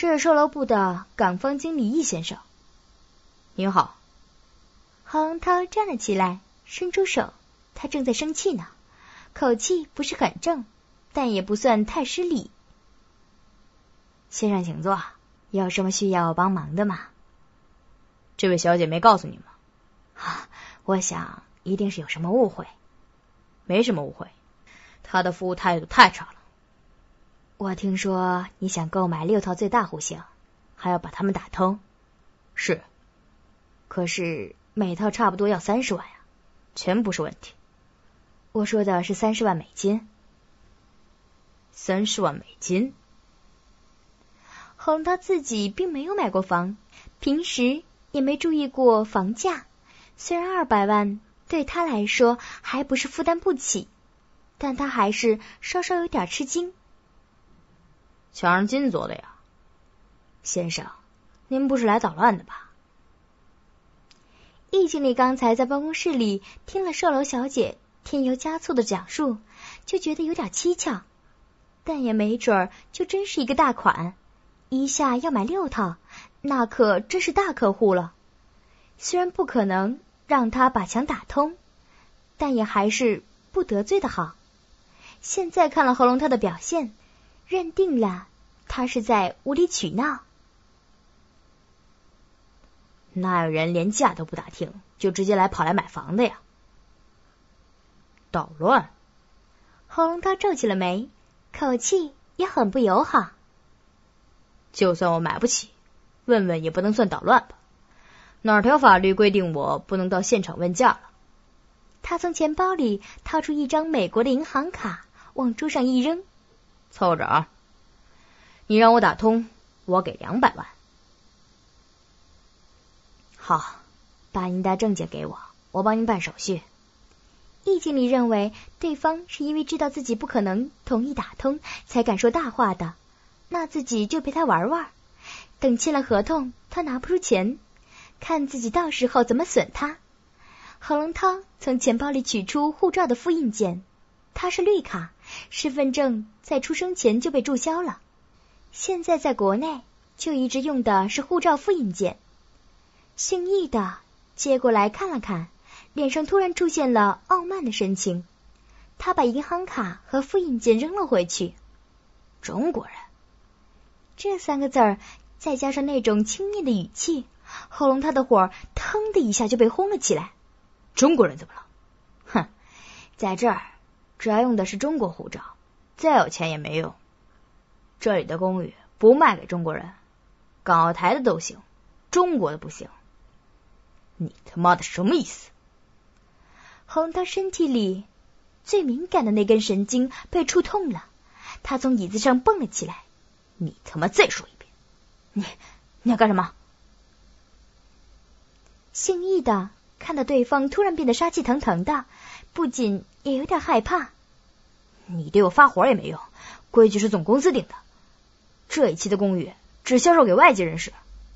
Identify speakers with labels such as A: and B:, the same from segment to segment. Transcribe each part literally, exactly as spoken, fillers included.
A: 这是售楼部的港方经理易先生。
B: 您好。
A: 郝龙涛站了起来，伸出手，他正在生气呢，口气不是很正，但也不算太失礼。
B: 先生请坐，
A: 有什么需要我帮忙的吗？
B: 这位小姐没告诉你吗？
A: 啊，我想一定是有什么误会。
B: 没什么误会，她的服务态度太差了。
A: 我听说你想购买六套最大户型，还要把它们打通。
B: 是。
A: 可是每套差不多要三十万呀。
B: 钱不是问题。
A: 我说的是三十万美金。
B: 三十万美金？
A: 郝龙涛自己并没有买过房，平时也没注意过房价。虽然二百万对他来说还不是负担不起，但他还是稍稍有点吃惊。
B: 墙上金做的呀。
A: 先生，您不是来捣乱的吧？易经理刚才在办公室里听了售楼小姐添油加醋的讲述，就觉得有点蹊跷，但也没准儿就真是一个大款，一下要买六套，那可真是大客户了。虽然不可能让他把墙打通，但也还是不得罪的好。现在看了郝龙涛的表现，认定了他是在无理取闹。
B: 哪有人连价都不打听就直接来跑来买房的呀？捣乱？
A: 郝龙涛皱起了眉，口气也很不友好。
B: 就算我买不起，问问也不能算捣乱吧？哪条法律规定我不能到现场问价了？
A: 他从钱包里掏出一张美国的银行卡，往桌上一扔。
B: 凑着啊！你让我打通，我给两百万。
A: 好，把您的证件给我，我帮您办手续。易经理认为对方是因为知道自己不可能同意打通，才敢说大话的，那自己就陪他玩玩。等签了合同，他拿不出钱，看自己到时候怎么损他。郝龙涛从钱包里取出护照的复印件，他是绿卡，身份证在出生前就被注销了，现在在国内就一直用的是护照复印件。姓易的接过来看了看，脸上突然出现了傲慢的神情。他把银行卡和复印件扔了回去。
B: 中国人
A: 这三个字儿，再加上那种轻蔑的语气，郝龙涛的火腾的一下就被轰了起来。
B: 中国人怎么了？
A: 哼，在这儿只要用的是中国护照，再有钱也没用。
B: 这里的公寓不卖给中国人，港澳台的都行，中国的不行。你他妈的什么意思？
A: 郝龙涛身体里最敏感的那根神经被触痛了，他从椅子上蹦了起来。
B: 你他妈再说一遍！你你要干什么？
A: 姓易的看到对方突然变得杀气腾腾的，不仅也有点害怕。
B: 你对我发火也没用，规矩是总公司定的，这一期的公寓只销售给外籍人士。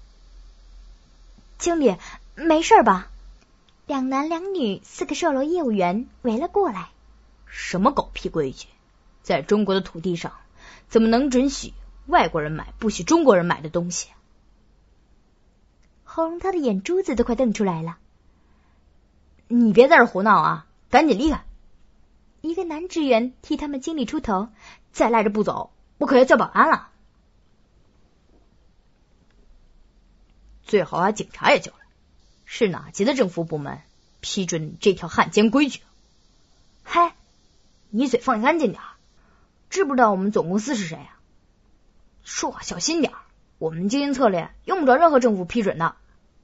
A: 经理，没事吧？两男两女四个售楼业务员围了过来。
B: 什么狗屁规矩？在中国的土地上，怎么能准许外国人买不许中国人买的东西？
A: 郝龙涛的眼珠子都快瞪出来了。
B: 你别在这胡闹啊，赶紧离开！
A: 一个男职员替他们经理出头。
B: 再赖着不走，我可要叫保安了。最好把警察也叫来。是哪级的政府部门批准这条汉奸规矩？嗨，你嘴放干净点，知不知道我们总公司是谁啊？说话小心点，我们经营策略用不着任何政府批准的。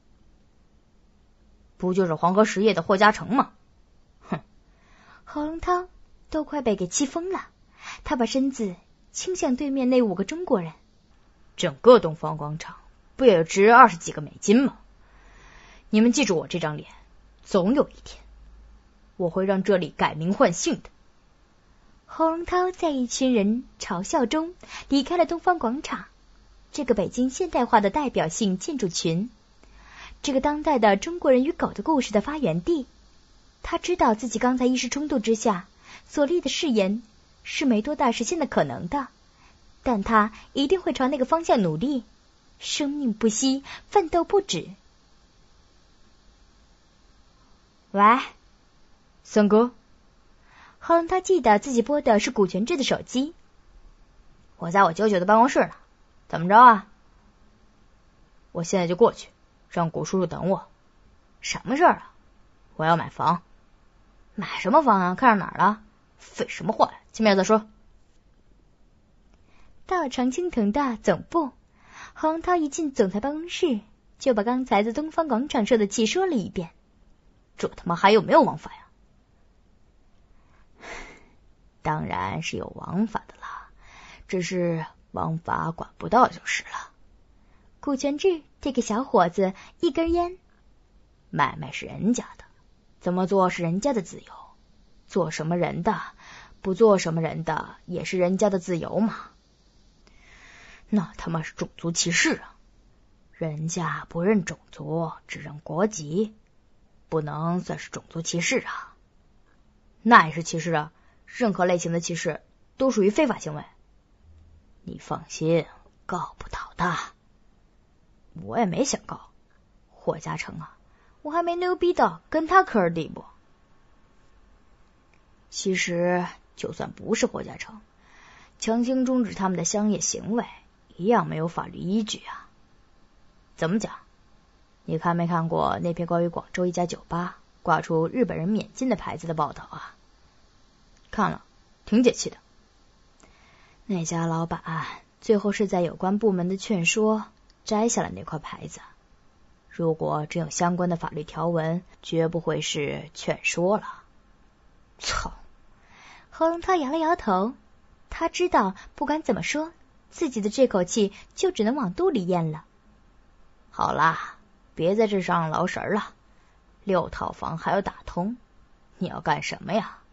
B: 不就是黄河实业的霍家城吗？哼！
A: 郝龙涛都快被给气疯了，他把身子倾向对面那五个中国人。
B: 整个东方广场不也值二十几个美金吗？你们记住我这张脸，总有一天我会让这里改名换姓的。
A: 郝龙涛在一群人嘲笑中离开了东方广场，这个北京现代化的代表性建筑群，这个当代的中国人与狗的故事的发源地。他知道自己刚才一时冲动之下所立的誓言是没多大实现的可能的，但他一定会朝那个方向努力， 生命不息，奋斗不止。
B: 喂，森哥。
A: 后龙涛记得自己拨的是古全志的手机。
B: 我在我舅舅的办公室呢，怎么着啊？我现在就过去，让古叔叔等我。什么事儿啊？我要买房。买什么房啊？看上哪儿了？废什么话呀，见面再说。
A: 到常青藤的总部，后龙涛一进总裁办公室，就把刚才在东方广场受的气说了一遍。
B: 这他妈还有没有王法呀？当然是有王法的啦，只是王法管不到就是了。
A: 古全志递给小伙子一根烟。
B: 买卖是人家的，怎么做是人家的自由，做什么人的，不做什么人的也是人家的自由嘛。那他妈是种族歧视啊！人家不认种族，只认国籍，不能算是种族歧视啊。那也是歧视啊，任何类型的歧视都属于非法行为。你放心，告不倒的。我也没想告，霍家城啊，我还没牛逼到跟他嗑儿地步。其实就算不是霍家城，强行终止他们的商业行为一样没有法律依据啊。怎么讲？你看没看过那篇关于广州一家酒吧挂出日本人免进的牌子的报道啊？看了，挺解气的。那家老板最后是在有关部门的劝说摘下了那块牌子。如果真有相关的法律条文，绝不会是劝说了。操！
A: 后龙涛摇了摇头，他知道不管怎么说，自己的这口气就只能往肚里咽了。
B: 好啦，别在这上劳神了，六套房还要打通，你要干什么呀？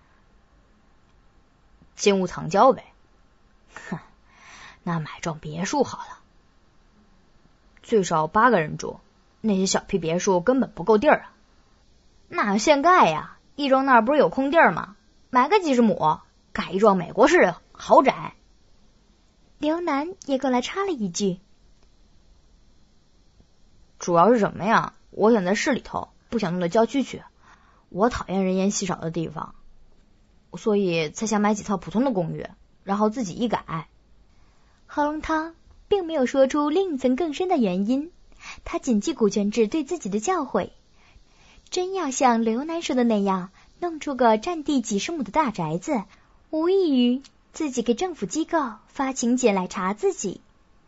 B: 金屋藏娇呗。哼，那买幢别墅好了，最少八个人住，那些小屁别墅根本不够地儿啊。那现盖呀，亦庄那儿不是有空地儿吗？买个几十亩，盖一幢美国式豪宅。
A: 刘楠也过来插了一句，
B: 主要是什么呀？我想在市里头，不想弄到郊区去。我讨厌人烟稀少的地方，所以才想买几套普通的公寓，然后自己一改。
A: 后龙涛并没有说出另一层更深的原因，他谨记古全志对自己的教诲，真要像刘楠说的那样，弄出个占地几十亩的大宅子，无异于自己给政府机构发请柬来查自己。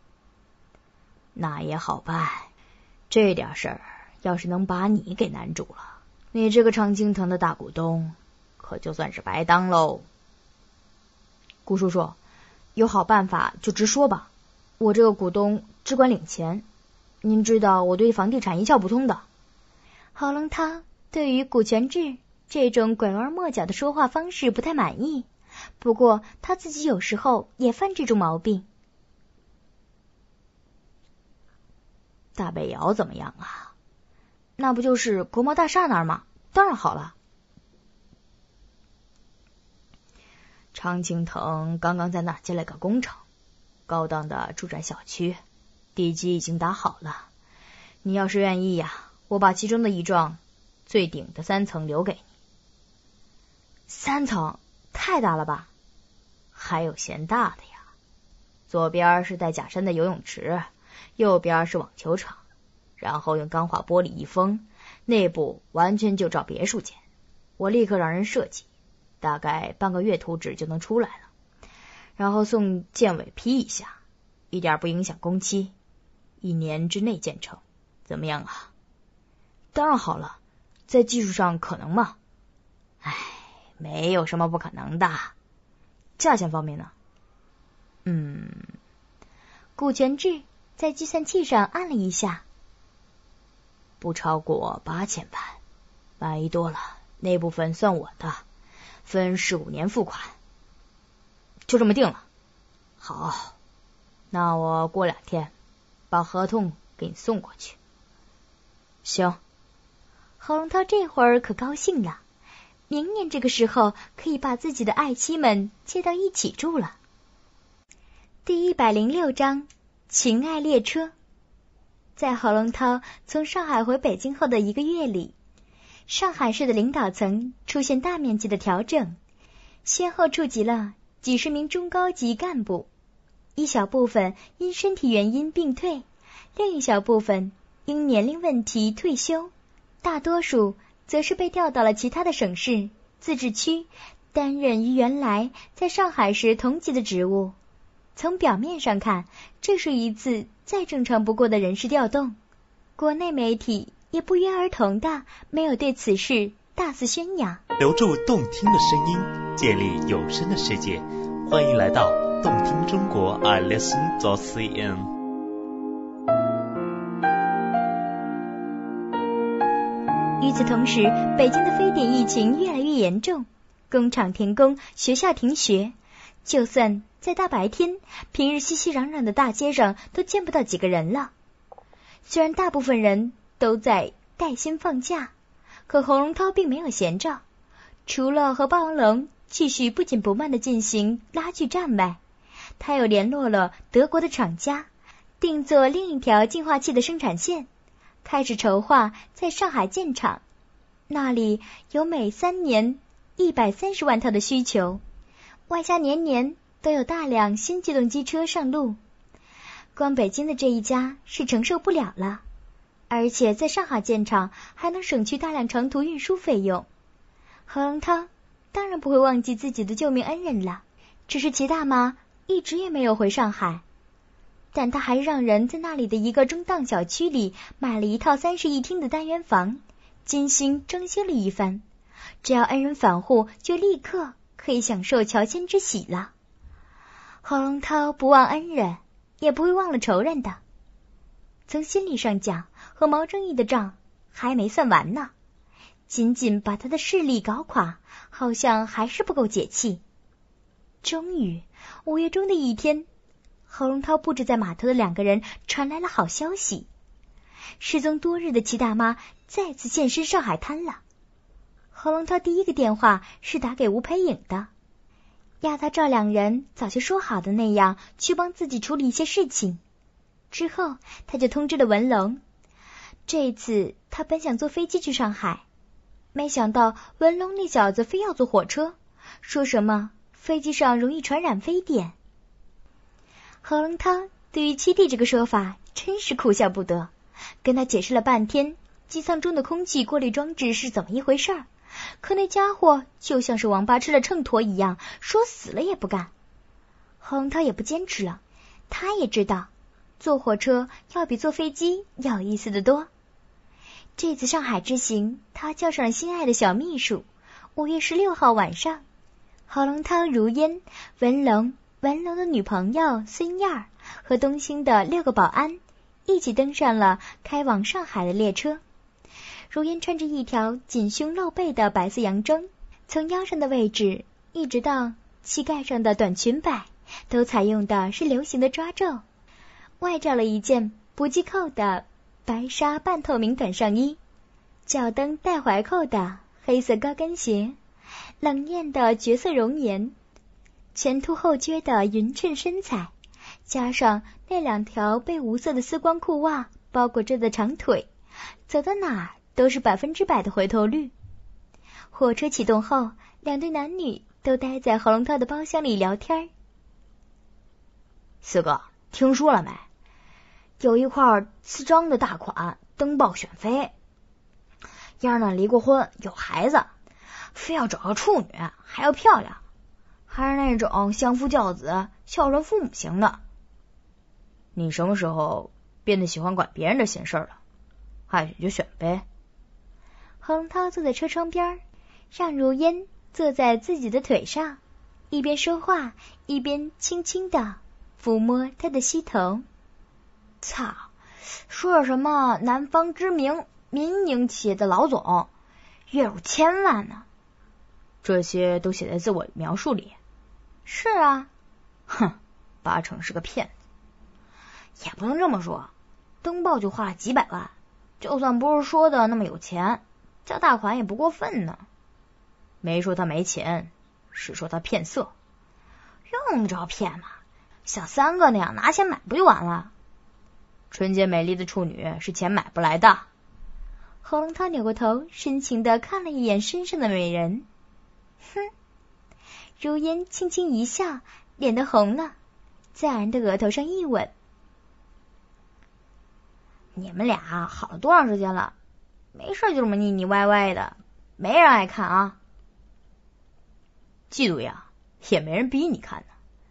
B: 那也好办，这点事儿要是能把你给难住了，你这个常青藤的大股东可就算是白当喽。顾叔叔，有好办法就直说吧，我这个股东只管领钱，您知道我对房地产一窍不通的。
A: 后龙涛对于古全志这种拐弯抹角的说话方式不太满意，不过他自己有时候也犯这种毛病。
B: 大北窑怎么样啊？那不就是国贸大厦那儿吗？当然好了。常青藤刚刚在那儿建了个工厂，高档的住宅小区，地基已经打好了。你要是愿意呀，我把其中的一幢最顶的三层留给你。三层太大了吧？还有嫌大的呀。左边是带假山的游泳池，右边是网球场，然后用钢化玻璃一封，内部完全就照别墅建。我立刻让人设计，大概半个月图纸就能出来了，然后送建委批一下，一点不影响工期，一年之内建成，怎么样啊？当然好了，在技术上可能吗？唉，没有什么不可能的。价钱方面呢？嗯，
A: 古全志在计算器上按了一下，
B: 不超过八千万，万一多了，那部分算我的，分十五年付款。就这么定了。好，那我过两天把合同给你送过去。行。
A: 侯龙涛这会儿可高兴了，明年这个时候可以把自己的爱妻们接到一起住了。第一百零六章情爱列车。 在何龙涛从上海回北京后的一个月里，上海市的领导层出现大面积的调整，先后触及了几十名中高级干部，一小部分因身体原因病退，另一小部分因年龄问题退休，大多数则是被调到了其他的省市、自治区，担任与原来在上海时同级的职务。从表面上看，这是一次再正常不过的人事调动，国内媒体也不约而同的没有对此事大肆宣扬。
C: 留住动听的声音，建立有声的世界，欢迎来到动听中国 I listen dot c n。
A: 与此同时，北京的非典疫情越来越严重，工厂停工，学校停学，就算在大白天，平日熙熙攘攘的大街上都见不到几个人了。虽然大部分人都在带薪放假，可何龙涛并没有闲着，除了和霸王龙继续不紧不慢地进行拉锯战外，他又联络了德国的厂家，定做另一条净化器的生产线，开始筹划在上海建厂，那里有每三年一百三十万套的需求，外加年年都有大量新机动机车上路，光北京的这一家是承受不了了，而且在上海建厂还能省去大量长途运输费用。何龙涛当然不会忘记自己的救命恩人了，只是齐大妈一直也没有回上海，但他还让人在那里的一个中档小区里买了一套三室一厅的单元房，精心装修了一番，只要恩人返沪，就立刻可以享受乔迁之喜了。何龙涛不忘恩人，也不会忘了仇人的。从心理上讲，和毛正义的账还没算完呢，仅仅把他的势力搞垮，好像还是不够解气。终于，五月中的一天，何龙涛布置在码头的两个人传来了好消息，失踪多日的齐大妈再次现身上海滩了。何龙涛第一个电话是打给吴培颖的，要他照两人早就说好的那样去帮自己处理一些事情。之后他就通知了文龙，这次他本想坐飞机去上海，没想到文龙那小子非要坐火车，说什么飞机上容易传染非典。何龙涛对于七弟这个说法真是哭笑不得，跟他解释了半天机舱中的空气过滤装置是怎么一回事儿，可那家伙就像是王八吃了秤砣一样，说死了也不干。何龙涛也不坚持了，他也知道坐火车要比坐飞机有意思的多。这次上海之行，他叫上了心爱的小秘书。五月十六号晚上，何龙涛、如烟、文龙、文龙的女朋友孙燕儿和东兴的六个保安一起登上了开往上海的列车。如烟穿着一条紧胸露背的白色洋装，从腰上的位置一直到膝盖上的短裙摆都采用的是流行的抓皱，外罩了一件不系扣的白纱半透明短上衣，脚蹬带踝扣的黑色高跟鞋，冷艳的绝色容颜，前凸后撅的匀称身材，加上那两条被无色的丝光裤袜包裹着的长腿，走到哪儿都是百分之百的回头率。火车启动后，两对男女都待在何龙涛的包厢里聊天。
B: 四哥，听说了没？有一块私章的大款登报选妃，燕儿呢离过婚，有孩子，非要找个处女，还要漂亮，还是那种相夫教子、孝顺父母型的。你什么时候变得喜欢管别人的闲事了？爱选就选呗。
A: 何龙涛坐在车窗边，让如烟坐在自己的腿上，一边说话一边轻轻地抚摸他的膝头。
B: 操，说什么南方知名民营企业的老总，月入千万呢？这些都写在自我描述里。
A: 是啊。
B: 哼，八成是个骗子。也不能这么说，登报就花了几百万，就算不是说的那么有钱，叫大款也不过分呢。没说他没钱，是说他骗色。用得着骗吗？像三哥那样拿钱买不就完了？ 纯洁美丽的处女是钱买不来的。
A: 喉咙涛扭过头，深情地看了一眼身上的美人。哼，如烟轻轻一笑，脸都红了，在二人的额头上一吻。
B: 你们俩好了多长时间了？没事就这么腻腻歪歪的，没人爱看啊。嫉妒呀，也没人逼你看呢。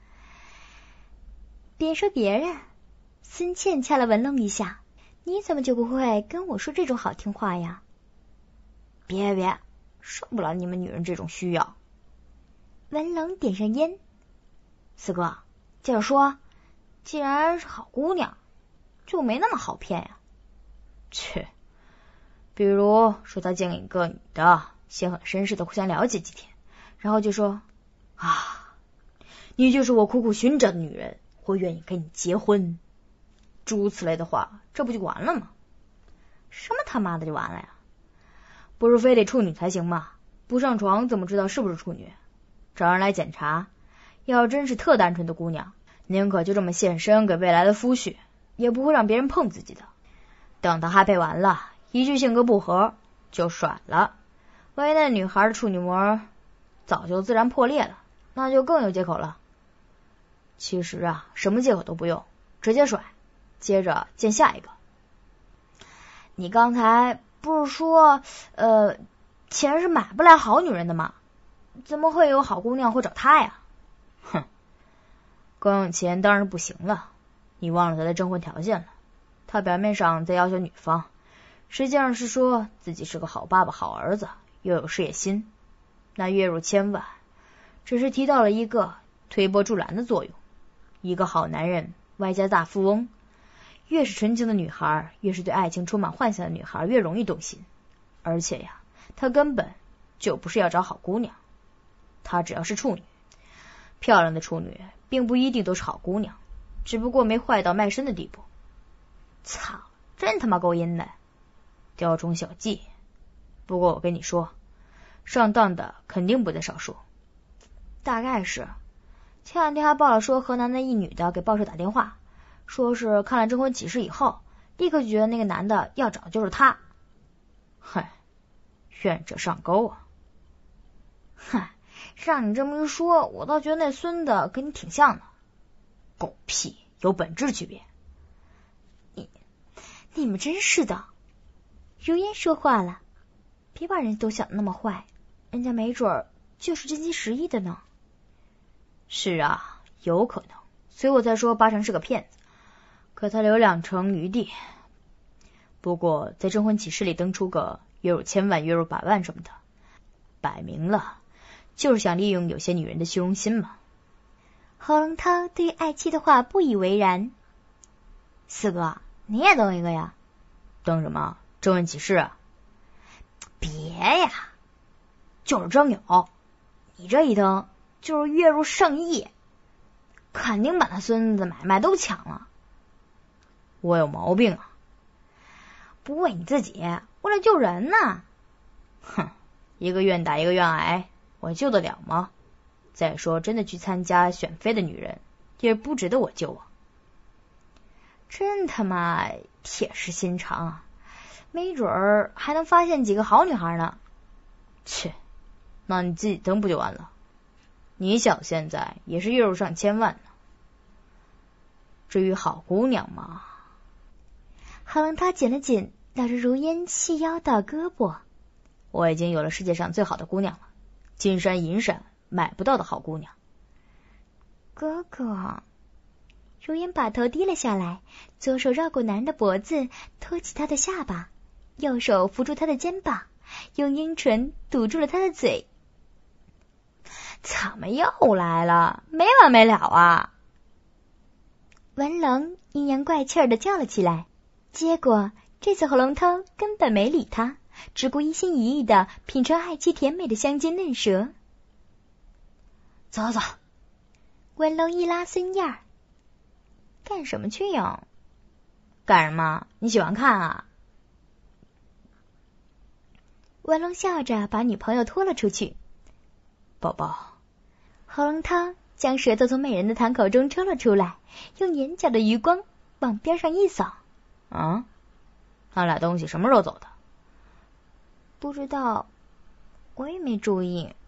A: 别说别人，孙茜掐了文龙一下，你怎么就不会跟我说这种好听话呀？
B: 别别，受不了你们女人这种需要。
A: 文龙点上烟，
B: 四哥，接着说，既然是好姑娘，就没那么好骗呀。切，比如说他见一个女的，先很绅士的互相了解几天，然后就说啊，你就是我苦苦寻找的女人，我愿意跟你结婚，诸如此类的话，这不就完了吗？什么他妈的就完了呀？不是非得处女才行吗？不上床怎么知道是不是处女？找人来检查，要真是特单纯的姑娘，宁可就这么献身给未来的夫婿，也不会让别人碰自己的。等他哈配完了，一句性格不合就甩了，万一那女孩的处女膜早就自然破裂了，那就更有借口了。其实啊，什么借口都不用，直接甩，接着见下一个。你刚才不是说呃，钱是买不来好女人的吗？怎么会有好姑娘会找他呀？哼，光用钱当然不行了，你忘了他的征婚条件了。他表面上在要求女方，实际上是说自己是个好爸爸、好儿子，又有事业心。那月入千万，只是提到了一个推波助澜的作用。一个好男人，外加大富翁，越是纯情的女孩，越是对爱情充满幻想的女孩，越容易动心。而且呀，他根本就不是要找好姑娘，他只要是处女。漂亮的处女并不一定都是好姑娘，只不过没坏到卖身的地步。操，真他妈够阴的，雕虫小技。不过我跟你说，上当的肯定不在少数。大概是前两天还报了说河南的一女的给报社打电话，说是看了征婚启事以后，立刻就觉得那个男的要找的就是他。嗨，愿者上钩啊。嗨，让你这么一说，我倒觉得那孙子跟你挺像的。狗屁，有本质区别。
A: 你你们真是的。如烟说话了，别把人都想那么坏，人家没准儿就是真心实意的呢。
B: 是啊，有可能，所以我才说八成是个骗子，可他留两成余地。不过在征婚启事里登出个月入千万、月入百万什么的，摆明了就是想利用有些女人的虚荣心嘛。
A: 侯龙涛对于爱妻的话不以为然。
B: 四哥，你也登一个呀？登什么？征婚启事啊？别呀，就是征友。你这一登就是月入上亿，肯定把他孙子的买卖都抢了。我有毛病啊？不为你自己，为了救人呢。哼，一个愿打一个愿挨，我救得了吗？再说真的去参加选妃的女人也不值得我救啊。真他妈铁石心肠啊，没准儿还能发现几个好女孩呢。切，那你自己登不就完了？你小现在也是月入上千万呢。至于好姑娘嘛，
A: 好让他紧了紧绕着如烟细腰的胳膊。
B: 我已经有了世界上最好的姑娘了，金山银山买不到的好姑娘。
A: 哥哥。如烟把头低了下来，左手绕过男人的脖子，托起他的下巴，右手扶住他的肩膀，用阴唇堵住了他的嘴。
B: 怎么又来了？没完没了啊！
A: 文龙阴阳怪气儿的叫了起来，结果这次喉咙涛根本没理他，只顾一心一意的品尝爱妻甜美的香煎嫩舌。
B: 走走。
A: 文龙一拉孙燕儿，
B: 干什么去呀？干什么？你喜欢看啊？
A: 文龙笑着把女朋友拖了出去。
B: 宝宝。
A: 喉咙涛将舌头从美人的堂口中抽了出来，用眼角的余光往边上一扫，
B: 啊？那俩东西什么时候走的？
A: 不知道，我也没注意。